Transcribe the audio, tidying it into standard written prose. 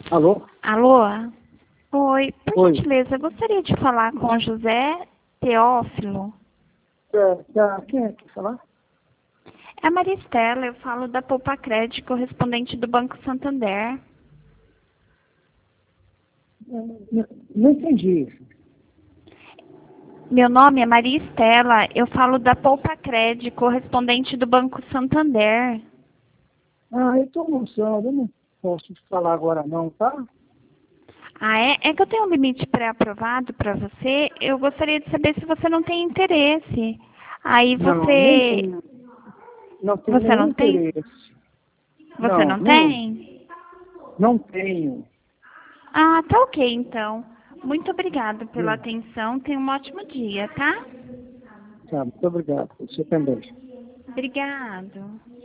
Alô? Alô? Oi, por Oi. gentileza, eu gostaria de falar com o José Teófilo. Quem é que falar? É a Maristela, eu falo da Poupa Crédito, correspondente do Banco Santander. Não entendi isso. Meu nome é Maristela, eu falo da Poupa Crédito, correspondente do Banco Santander. Eu estou almoçando, eu não posso falar agora não, tá? Ah, é? É que eu tenho um limite pré-aprovado para você. Eu gostaria de saber se você não tem interesse. Aí Não, nem você... tenho. Não tenho Você nenhum não tem? interesse. Você Não, não nenhum. tem? Não tenho. Ah, tá ok, então. Muito obrigada pela Hum, atenção. Tenha um ótimo dia, tá? Tá, muito obrigado. Você também. Obrigado.